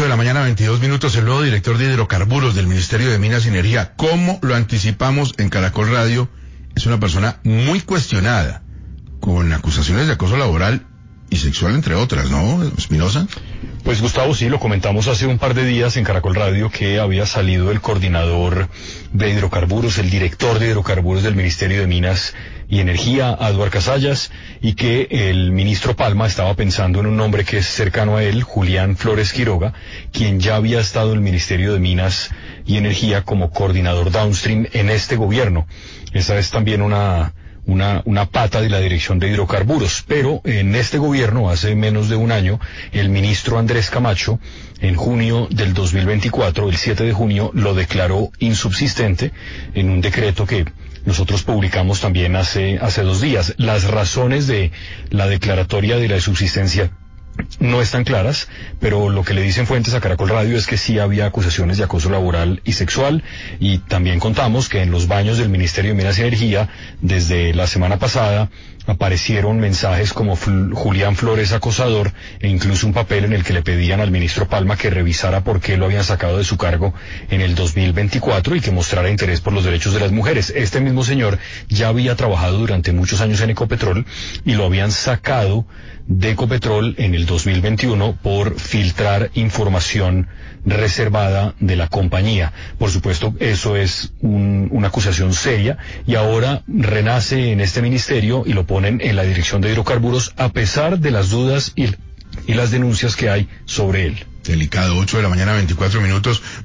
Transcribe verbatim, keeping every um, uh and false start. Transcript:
ocho de la mañana, veintidós minutos, el nuevo director de hidrocarburos del Ministerio de Minas y Energía. ¿Cómo lo anticipamos en Caracol Radio? Es una persona muy cuestionada, con acusaciones de acoso laboral y sexual, entre otras, ¿no, Espinosa? Pues Gustavo, sí, lo comentamos hace un par de días en Caracol Radio que había salido el coordinador de hidrocarburos, el director de hidrocarburos del Ministerio de Minas y Energía, Aduar Casallas, y que el ministro Palma estaba pensando en un nombre que es cercano a él, Julián Flores Quiroga, quien ya había estado en el Ministerio de Minas y Energía como coordinador downstream en este gobierno. Esa es también una... Una, una pata de la Dirección de Hidrocarburos, pero en este gobierno, hace menos de un año, el ministro Andrés Camacho, en junio del dos mil veinticuatro, el siete de junio, lo declaró insubsistente en un decreto que nosotros publicamos también hace, hace dos días. Las razones de la declaratoria de la insubsistencia no están claras, pero lo que le dicen fuentes a Caracol Radio es que sí había acusaciones de acoso laboral y sexual, y también contamos que en los baños del Ministerio de Minas y Energía, desde la semana pasada, aparecieron mensajes como Julián Flores acosador, e incluso un papel en el que le pedían al ministro Palma que revisara por qué lo habían sacado de su cargo en el dos mil veinticuatro y que mostrara interés por los derechos de las mujeres. Este mismo señor ya había trabajado durante muchos años en Ecopetrol y lo habían sacado de Ecopetrol en el dos mil veintiuno por filtrar información reservada de la compañía. Por supuesto, eso es un, una acusación seria, y ahora renace en este ministerio y lo ponen en la Dirección de Hidrocarburos a pesar de las dudas y, y las denuncias que hay sobre él. Delicado, ocho de la mañana, veinticuatro minutos.